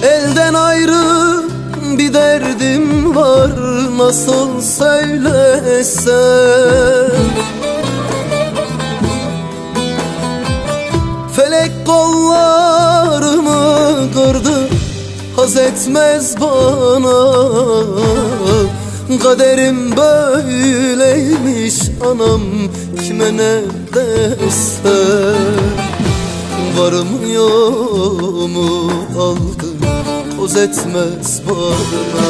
Elden ayrı bir derdim var, nasıl söylesem. Felek kollarımı kırdı, haz etmez bana. Kaderim böyleymiş anam, kime ne desem. Varım yoğumu aldım, haz etmez bana.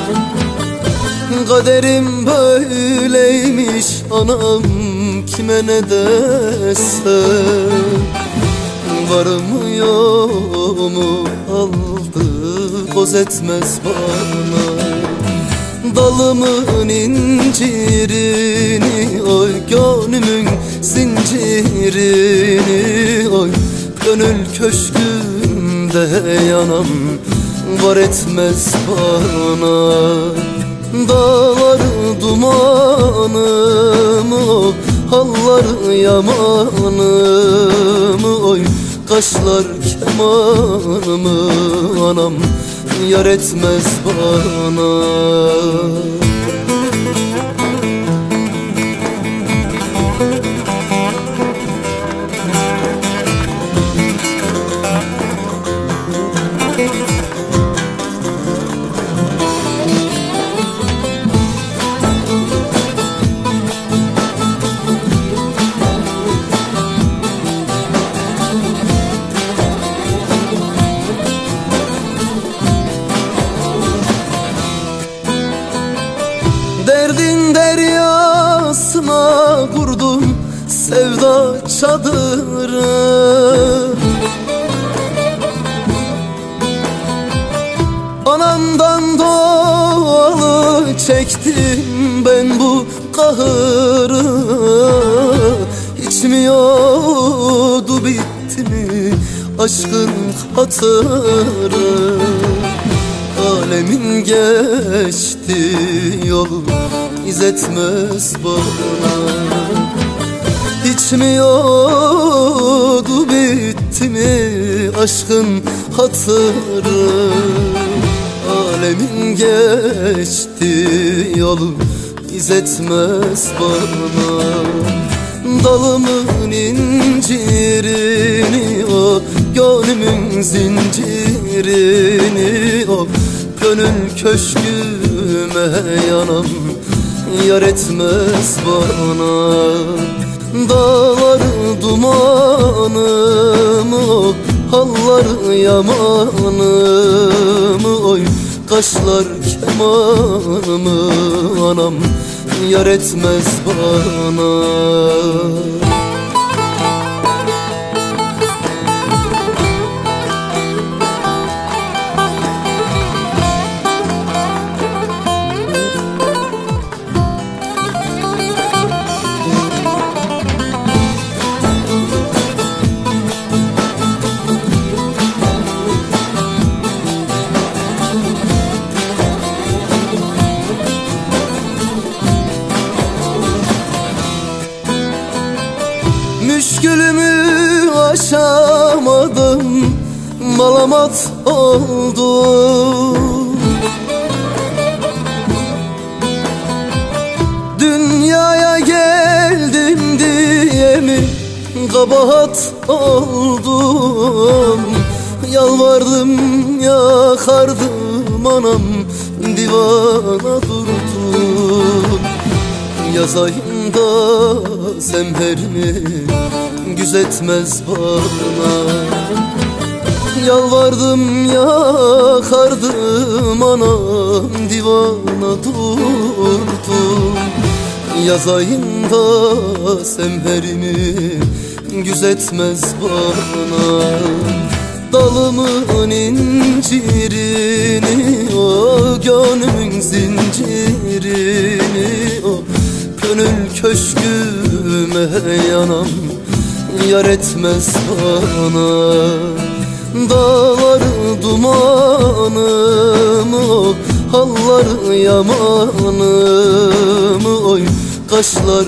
Kaderim böyleymiş anam, kime ne desem. Varım yoğumu aldı, haz etmez bana. Dalımın incirini oy, gönlümün zincirini oy. Gönül köşkümde yanam, var etmez bana. Dağları dumanım o, halları yamanım oy. Kaşlar kemanımı anam, yar etmez bana. Derdin deryasına kurdum sevda çadırı. Anamdan doğalı çektim ben bu kahırı. İçmiyordu, bitti mi aşkın hatırı. Alemin geçti yolu, İzzetmez bana. İçmiyordu, bitti mi aşkın hatırı. Alemin geçti yolu, İzzetmez bana. Dalımın incirini o, gönlümün zincirini o. Gönül köşküme yanam, yar etmez bana. Dağları dumanım o, halları yamanım oy. Kaşlar kemanımı anam, yar etmez bana. Müşkülümü aşamadım, malamat oldum. Dünyaya geldim diye mi kabahat oldum? Yalvardım yakardım anam, divana durdum. Yaz ayında semherimi gözetmez bana. Yalvardım yakardım anam, divana durdum. Yaz ayında semherimi gözetmez bana. Dalımın incirini o, gönlümün zincirini o. Gönül köşküme yanam, yar etmez bana. Dağları dumanım o, halları yamanım oy. Kaşlar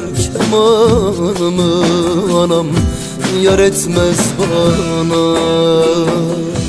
kemanımı anam, yar etmez bana.